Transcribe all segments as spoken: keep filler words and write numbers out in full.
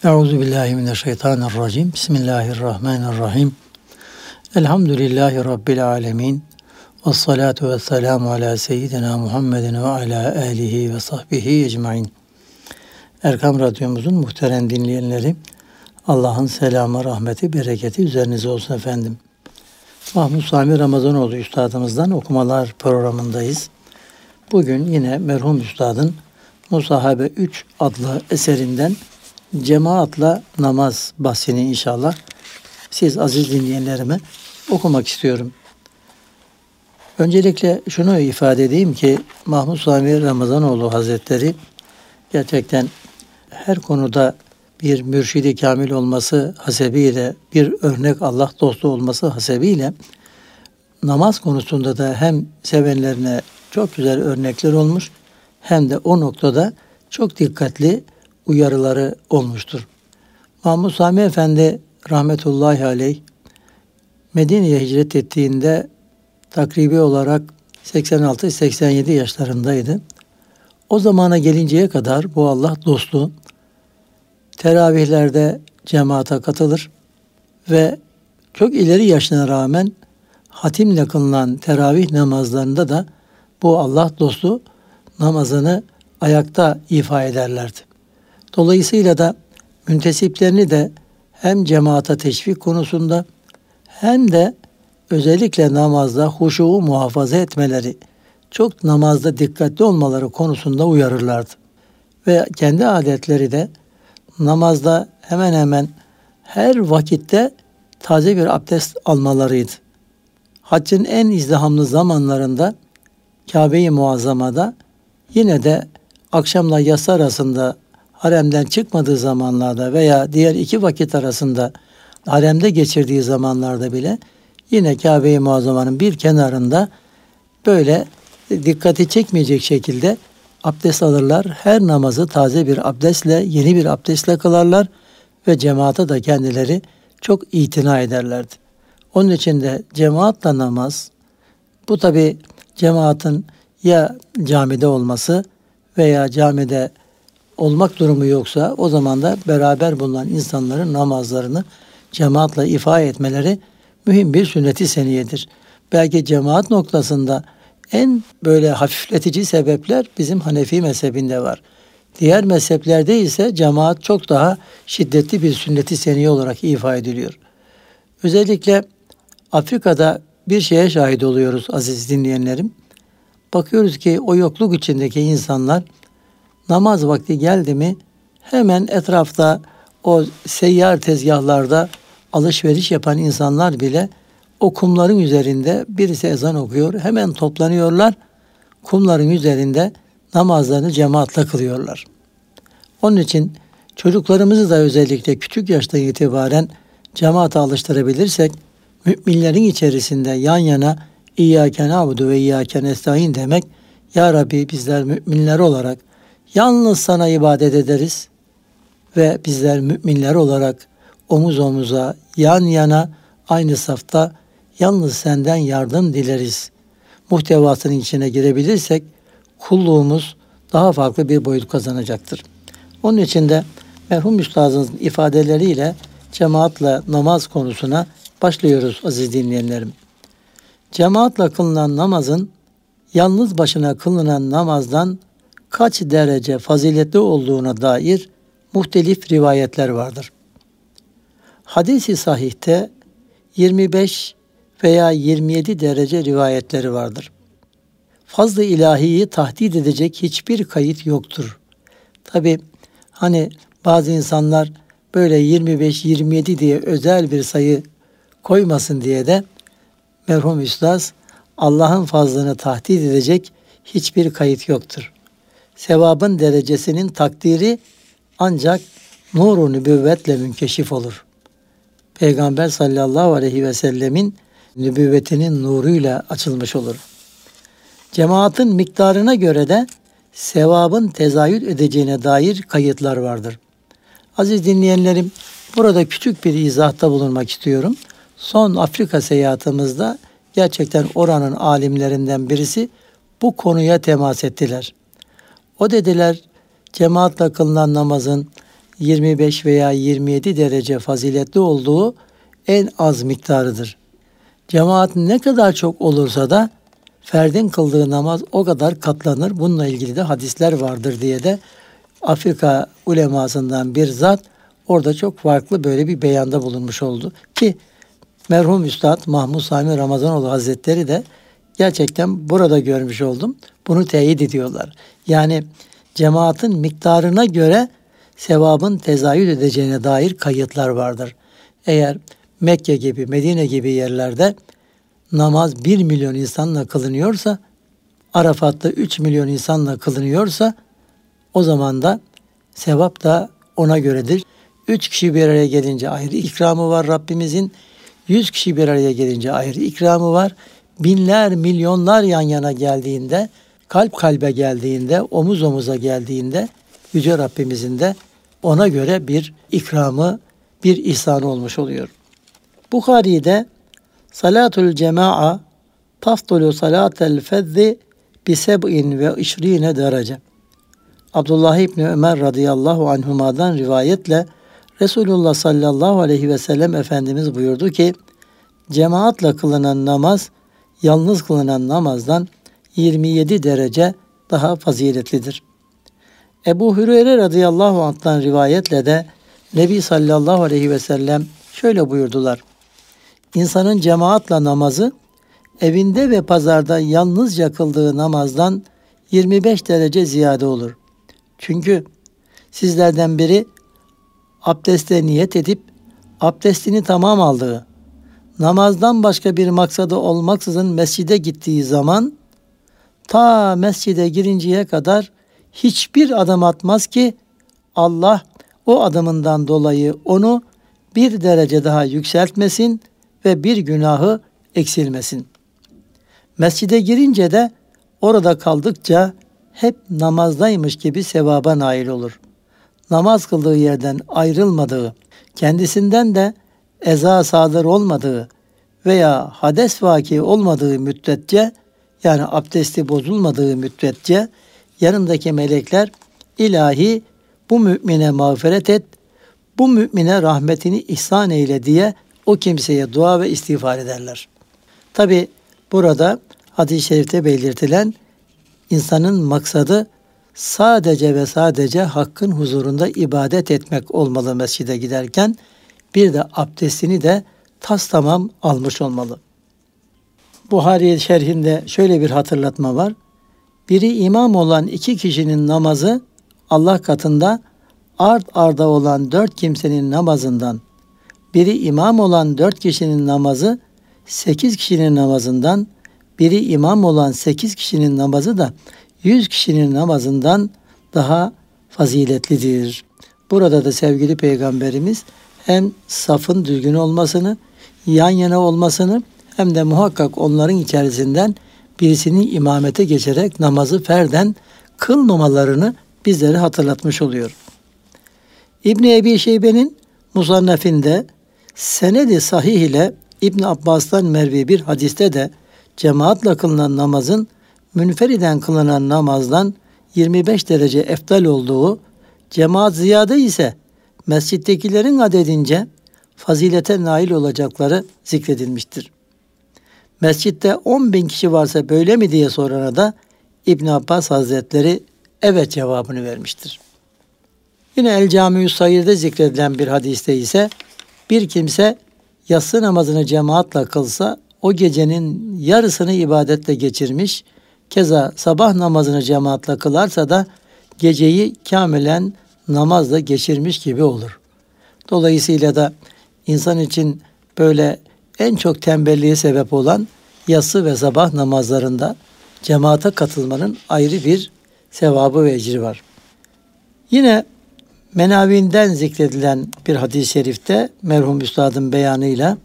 Euzubillahimineşşeytanirracim. Bismillahirrahmanirrahim. Elhamdülillahi Rabbil alemin. Vessalatu vesselamu ala seyyidina Muhammedin ve ala alihi ve sahbihi ecmain. Erkam Radyomuzun muhterem dinleyenleri, Allah'ın selamı, rahmeti, bereketi üzerinize olsun efendim. Mahmud Sami Ramazanoğlu Üstadımızdan okumalar programındayız. Bugün yine merhum Üstadın Musahabe üç adlı eserinden cemaatla namaz bahsini inşallah siz aziz dinleyenlerime okumak istiyorum. Öncelikle şunu ifade edeyim ki Mahmud Sami Ramazanoğlu Hazretleri gerçekten her konuda bir mürşidi kamil olması hasebiyle, bir örnek Allah dostu olması hasebiyle namaz konusunda da hem sevenlerine çok güzel örnekler olmuş hem de o noktada çok dikkatli uyarıları olmuştur. Mahmud Sami Efendi rahmetullahi aleyh Medine'ye hicret ettiğinde takribi olarak seksen altı seksen yedi yaşlarındaydı. O zamana gelinceye kadar bu Allah dostu teravihlerde cemaate katılır ve çok ileri yaşına rağmen hatimle kılınan teravih namazlarında da bu Allah dostu namazını ayakta ifa ederlerdi. Dolayısıyla da müntesiplerini de hem cemaate teşvik konusunda hem de özellikle namazda huşuğu muhafaza etmeleri, çok namazda dikkatli olmaları konusunda uyarırlardı. Ve kendi adetleri de namazda hemen hemen her vakitte taze bir abdest almalarıydı. Haccın en izdihamlı zamanlarında Kabe-i Muazzama'da yine de akşamla yatsı arasında haremden çıkmadığı zamanlarda veya diğer iki vakit arasında haremde geçirdiği zamanlarda bile yine Kabe-i Muazzama'nın bir kenarında böyle dikkati çekmeyecek şekilde abdest alırlar. Her namazı taze bir abdestle, yeni bir abdestle kılarlar ve cemaate de kendileri çok itina ederlerdi. Onun için de cemaatle namaz, bu tabi cemaatin ya camide olması veya camide olmak durumu yoksa o zaman da beraber bulunan insanların namazlarını cemaatle ifa etmeleri mühim bir sünnet-i seniyedir. Belki cemaat noktasında en böyle hafifletici sebepler bizim Hanefi mezhebinde var. Diğer mezheplerde ise cemaat çok daha şiddetli bir sünnet-i seniye olarak ifa ediliyor. Özellikle Afrika'da bir şeye şahit oluyoruz aziz dinleyenlerim. Bakıyoruz ki o yokluk içindeki insanlar namaz vakti geldi mi hemen etrafta o seyyar tezgahlarda alışveriş yapan insanlar bile o kumların üzerinde birisi ezan okuyor. Hemen toplanıyorlar. Kumların üzerinde namazlarını cemaatle kılıyorlar. Onun için çocuklarımızı da özellikle küçük yaştan itibaren cemaate alıştırabilirsek müminlerin içerisinde yan yana İyyâke na'budu ve İyyâke nestaîn demek, Ya Rabbi bizler müminler olarak yalnız sana ibadet ederiz ve bizler müminler olarak omuz omuza, yan yana, aynı safta yalnız senden yardım dileriz muhtevasının içine girebilirsek kulluğumuz daha farklı bir boyut kazanacaktır. Onun için de merhum üstadımızın ifadeleriyle cemaatle namaz konusuna başlıyoruz aziz dinleyenlerim. Cemaatle kılınan namazın yalnız başına kılınan namazdan kaç derece faziletli olduğuna dair muhtelif rivayetler vardır. Hadis-i sahihte yirmi beş veya yirmi yedi derece rivayetleri vardır. Fazl-ı ilahiyi tahdid edecek hiçbir kayıt yoktur. Tabi hani bazı insanlar böyle yirmi beş yirmi yedi diye özel bir sayı koymasın diye de merhum üstad Allah'ın fazlını tahdid edecek hiçbir kayıt yoktur. Sevabın derecesinin takdiri ancak nur-u nübüvvetle münkeşif olur. Peygamber sallallahu aleyhi ve sellemin nübüvvetinin nuruyla açılmış olur. Cemaatin miktarına göre de sevabın tezahür edeceğine dair kayıtlar vardır. Aziz dinleyenlerim, burada küçük bir izahta bulunmak istiyorum. Son Afrika seyahatimizde gerçekten oranın alimlerinden birisi bu konuya temas ettiler. O dediler, cemaatle kılınan namazın yirmi beş veya yirmi yedi derece faziletli olduğu en az miktarıdır. Cemaat ne kadar çok olursa da ferdin kıldığı namaz o kadar katlanır. Bununla ilgili de hadisler vardır diye de Afrika ulemasından bir zat orada çok farklı böyle bir beyanda bulunmuş oldu. Ki merhum Üstad Mahmud Sami Ramazanoğlu Hazretleri de gerçekten burada görmüş oldum. Bunu teyit ediyorlar. Yani cemaatin miktarına göre sevabın tezahür edeceğine dair kayıtlar vardır. Eğer Mekke gibi, Medine gibi yerlerde namaz bir milyon insanla kılınıyorsa, Arafat'ta üç milyon insanla kılınıyorsa, o zaman da sevap da ona göredir. Üç kişi bir araya gelince ayrı ikramı var Rabbimizin. Yüz kişi bir araya gelince ayrı ikramı var. Binler, milyonlar yan yana geldiğinde, kalp kalbe geldiğinde, omuz omuza geldiğinde Yüce Rabbimizin de ona göre bir ikramı, bir ihsanı olmuş oluyor. Bukhari'de salatul cema'a taftulu salatel fezzi bi seb'in ve işrine derece. Abdullah İbni Ömer radıyallahu anhuma'dan rivayetle Resulullah sallallahu aleyhi ve sellem Efendimiz buyurdu ki, cemaatle kılınan namaz, yalnız kılınan namazdan yirmi yedi derece daha faziletlidir. Ebu Hüreyre radıyallahu anh'tan rivayetle de Nebi sallallahu aleyhi ve sellem şöyle buyurdular. İnsanın cemaatle namazı, evinde ve pazarda yalnızca kıldığı namazdan yirmi beş derece ziyade olur. Çünkü sizlerden biri abdeste niyet edip abdestini tamam aldığı, namazdan başka bir maksadı olmaksızın mescide gittiği zaman ta mescide girinceye kadar hiçbir adım atmaz ki Allah o adımından dolayı onu bir derece daha yükseltmesin ve bir günahı eksilmesin. Mescide girince de orada kaldıkça hep namazdaymış gibi sevaba nail olur. Namaz kıldığı yerden ayrılmadığı, kendisinden de eza sadır olmadığı veya hades vaki olmadığı müddetçe, yani abdesti bozulmadığı müddetçe yanındaki melekler ilahi bu mümine mağfiret et, bu mümine rahmetini ihsan eyle diye o kimseye dua ve istiğfar ederler. Tabi burada hadis-i şerifte belirtilen insanın maksadı sadece ve sadece Hakk'ın huzurunda ibadet etmek olmalı mescide giderken, bir de abdestini de tas tamam almış olmalı. Buhari şerhinde şöyle bir hatırlatma var. Biri imam olan iki kişinin namazı Allah katında art arda olan dört kimsenin namazından, biri imam olan dört kişinin namazı sekiz kişinin namazından, biri imam olan sekiz kişinin namazı da yüz kişinin namazından daha faziletlidir. Burada da sevgili Peygamberimiz hem safın düzgün olmasını, yan yana olmasını, hem de muhakkak onların içerisinden birisinin imamete geçerek namazı ferden kılmamalarını bizlere hatırlatmış oluyor. İbn-i Ebi Şeybe'nin Musannef'inde senedi sahih ile İbn Abbas'tan mervi bir hadiste de cemaatle kılınan namazın münferiden kılınan namazdan yirmi beş derece eftal olduğu, cemaat ziyade ise mescittekilerin adedince fazilete nail olacakları zikredilmiştir. Mescitte on bin kişi varsa böyle mi diye sorana da İbn Abbas Hazretleri evet cevabını vermiştir. Yine El Cami-ü Sayir'de zikredilen bir hadiste ise bir kimse yatsı namazını cemaatle kılsa o gecenin yarısını ibadetle geçirmiş, keza sabah namazını cemaatle kılarsa da geceyi kamilen namazla geçirmiş gibi olur. Dolayısıyla da insan için böyle en çok tembelliğe sebep olan yatsı ve sabah namazlarında cemaate katılmanın ayrı bir sevabı ve ecri var. Yine Menavi'nden zikredilen bir hadis-i şerifte merhum üstadın beyanıyla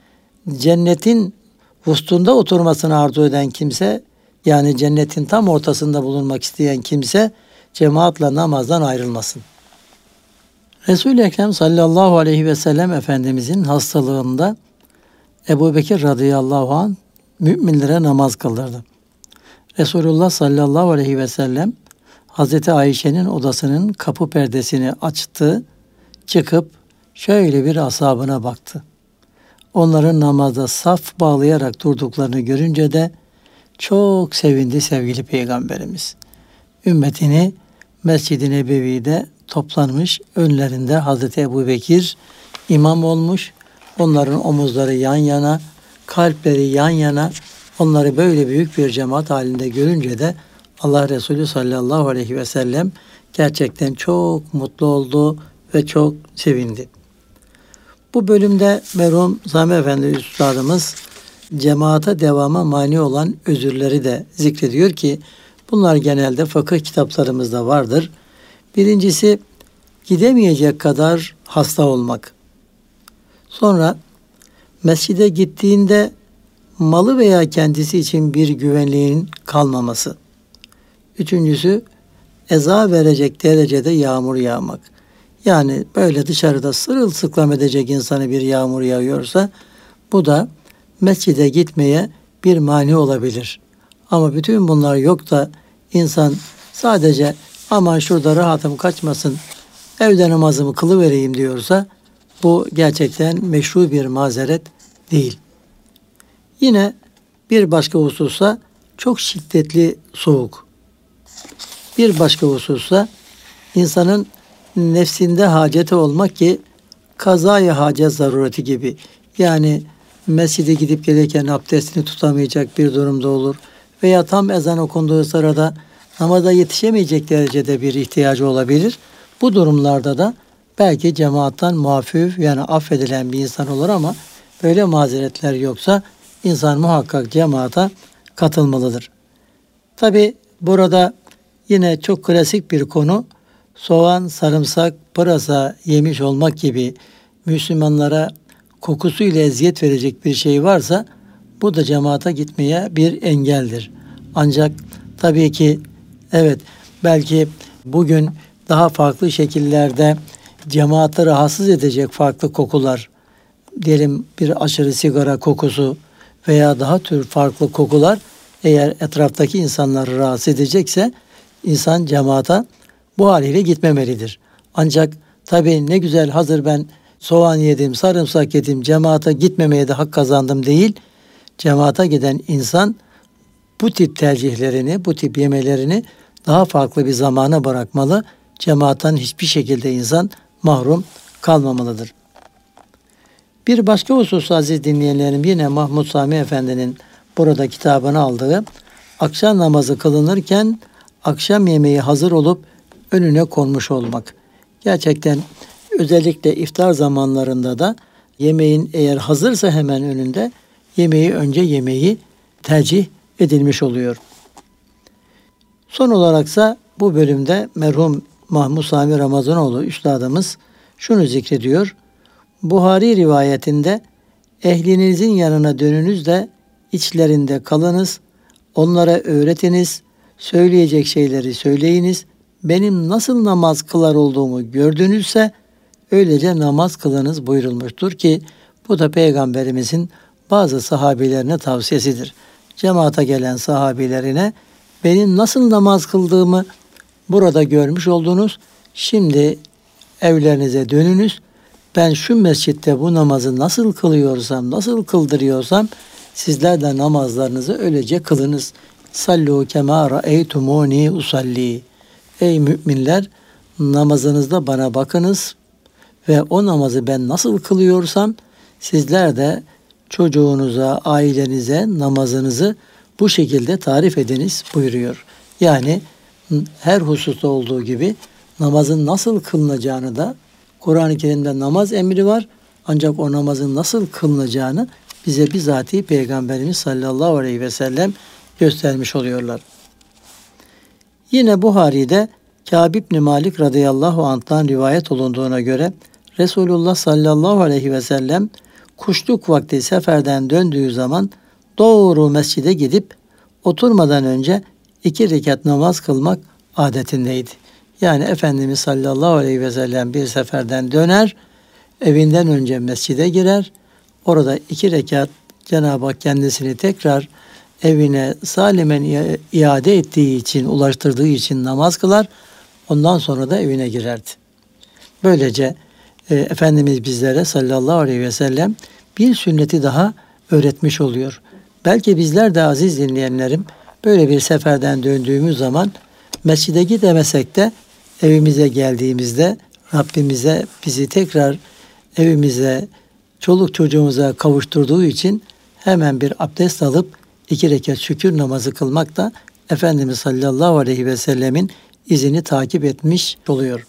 cennetin vustunda oturmasını arzu eden kimse, yani cennetin tam ortasında bulunmak isteyen kimse cemaatle namazdan ayrılmasın. Resul-i Ekrem sallallahu aleyhi ve sellem Efendimizin hastalığında Ebu Bekir radıyallahu anh müminlere namaz kıldırdı. Resulullah sallallahu aleyhi ve sellem Hazreti Ayşe'nin odasının kapı perdesini açtı çıkıp şöyle bir ashabına baktı. Onların namazda saf bağlayarak durduklarını görünce de çok sevindi sevgili Peygamberimiz. Ümmetini Mescid-i Nebevi'de toplanmış, önlerinde Hazreti Ebubekir imam olmuş, onların omuzları yan yana, kalpleri yan yana, onları böyle büyük bir cemaat halinde görünce de Allah Resulü sallallahu aleyhi ve sellem gerçekten çok mutlu oldu ve çok sevindi. Bu bölümde merhum Sami Efendi Üstadımız cemaate devama mani olan özürleri de zikrediyor ki bunlar genelde fıkıh kitaplarımızda vardır. Birincisi gidemeyecek kadar hasta olmak. Sonra mescide gittiğinde malı veya kendisi için bir güvenliğin kalmaması. Üçüncüsü eza verecek derecede yağmur yağmak. Yani böyle dışarıda sırılsıklam edecek insanı bir yağmur yağıyorsa bu da mescide gitmeye bir mani olabilir. Ama bütün bunlar yok da insan sadece aman şurada rahatım kaçmasın, evde namazımı kılıvereyim diyorsa bu gerçekten meşru bir mazeret değil. Yine bir başka hususa çok şiddetli soğuk. Bir başka hususa insanın nefsinde haceti olmak ki kazayı hacet zarureti gibi. Yani mescide gidip gelirken abdestini tutamayacak bir durumda olur. Veya tam ezan okunduğu sırada namaza yetişemeyecek derecede bir ihtiyacı olabilir. Bu durumlarda da belki cemaattan muafif yani affedilen bir insan olur ama böyle mazeretler yoksa insan muhakkak cemaata katılmalıdır. Tabi burada yine çok klasik bir konu soğan, sarımsak, pırasa yemiş olmak gibi Müslümanlara kokusuyla eziyet verecek bir şey varsa bu da cemaata gitmeye bir engeldir. Ancak tabii ki evet belki bugün daha farklı şekillerde cemaati rahatsız edecek farklı kokular, diyelim bir aşırı sigara kokusu veya daha tür farklı kokular eğer etraftaki insanları rahatsız edecekse insan cemaata bu haliyle gitmemelidir. Ancak tabii ne güzel hazır ben soğan yedim, sarımsak yedim, cemaate gitmemeye de hak kazandım değil. Cemaate giden insan bu tip tercihlerini, bu tip yemelerini daha farklı bir zamana bırakmalı. Cemaattan hiçbir şekilde insan mahrum kalmamalıdır. Bir başka husus aziz dinleyenlerim yine Mahmud Sami Efendi'nin burada kitabını aldığı akşam namazı kılınırken akşam yemeği hazır olup önüne konmuş olmak. Gerçekten özellikle iftar zamanlarında da yemeğin eğer hazırsa hemen önünde yemeği önce yemeği tercih edilmiş oluyor. Son olaraksa bu bölümde merhum Mahmud Sami Ramazanoğlu üstadımız şunu zikrediyor. Buhari rivayetinde ehlinizin yanına dönünüz de içlerinde kalınız, onlara öğretiniz, söyleyecek şeyleri söyleyiniz, benim nasıl namaz kılar olduğumu gördünüzse öylece namaz kılınız buyurulmuştur ki bu da Peygamberimizin bazı sahabilerine tavsiyesidir. Cemaate gelen sahabilerine benim nasıl namaz kıldığımı burada görmüş oldunuz, şimdi evlerinize dönünüz, ben şu mescitte bu namazı nasıl kılıyorsam, nasıl kıldırıyorsam sizler de namazlarınızı öylece kılınız. Sallu kema ra'eytumuni usalli. Ey müminler namazınızda bana bakınız ve o namazı ben nasıl kılıyorsam sizler de çocuğunuza, ailenize namazınızı bu şekilde tarif ediniz buyuruyor. Yani her hususta olduğu gibi namazın nasıl kılınacağını da Kur'an-ı Kerim'de namaz emri var. Ancak o namazın nasıl kılınacağını bize bizatihi Peygamberimiz sallallahu aleyhi ve sellem göstermiş oluyorlar. Yine Buhari'de Kâb ibn Malik radıyallahu anh'tan rivayet olunduğuna göre Resulullah sallallahu aleyhi ve sellem kuşluk vakti seferden döndüğü zaman doğru mescide gidip oturmadan önce iki rekat namaz kılmak adetindeydi. Yani Efendimiz sallallahu aleyhi ve sellem bir seferden döner, evinden önce mescide girer, orada iki rekat Cenab-ı Hak kendisini tekrar evine salimen iade ettiği için, ulaştırdığı için namaz kılar, ondan sonra da evine girerdi. Böylece e, Efendimiz bizlere sallallahu aleyhi ve sellem bir sünneti daha öğretmiş oluyor. Belki bizler de aziz dinleyenlerim böyle bir seferden döndüğümüz zaman mescide gidemesek de evimize geldiğimizde Rabbimize bizi tekrar evimize, çoluk çocuğumuza kavuşturduğu için hemen bir abdest alıp iki rekat şükür namazı kılmak da Efendimiz sallallahu aleyhi ve sellemin izini takip etmiş oluyor.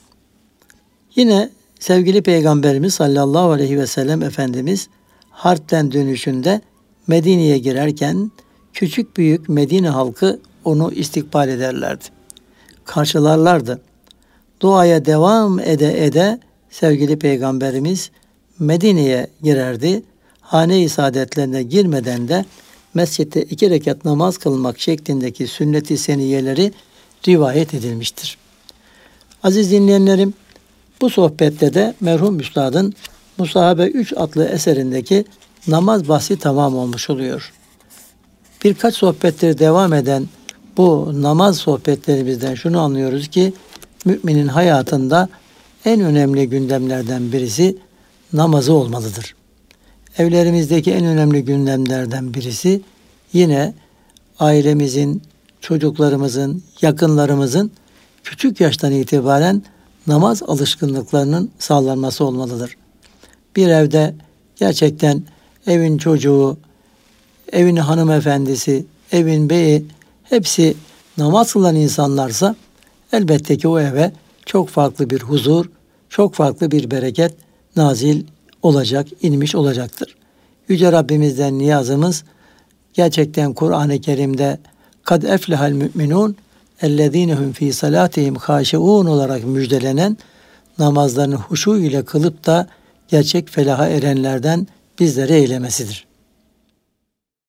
Yine sevgili Peygamberimiz sallallahu aleyhi ve sellem Efendimiz Harp'ten dönüşünde Medine'ye girerken küçük büyük Medine halkı onu istikbal ederlerdi. Karşılarlardı. Duaya devam ede ede sevgili Peygamberimiz Medine'ye girerdi. Hane-i saadetlerine girmeden de mescitte iki rekat namaz kılmak şeklindeki sünnet-i seniyeleri rivayet edilmiştir. Aziz dinleyenlerim, bu sohbette de merhum Üstad'ın Musahabe üç adlı eserindeki namaz bahsi tamam olmuş oluyor. Birkaç sohbetleri devam eden bu namaz sohbetlerimizden şunu anlıyoruz ki müminin hayatında en önemli gündemlerden birisi namazı olmalıdır. Evlerimizdeki en önemli gündemlerden birisi yine ailemizin, çocuklarımızın, yakınlarımızın küçük yaştan itibaren namaz alışkanlıklarının sağlanması olmalıdır. Bir evde gerçekten evin çocuğu, evin hanımefendisi, evin beyi hepsi namaz kılan insanlarsa elbette ki o eve çok farklı bir huzur, çok farklı bir bereket nazil olacak, inmiş olacaktır. Yüce Rabbimizden niyazımız gerçekten Kur'an-ı Kerim'de kad eflehal müminun ellezinehum fi salatihim haşiun olarak müjdelenen namazlarını huşu ile kılıp da gerçek felaha erenlerden bizleri eylemesidir.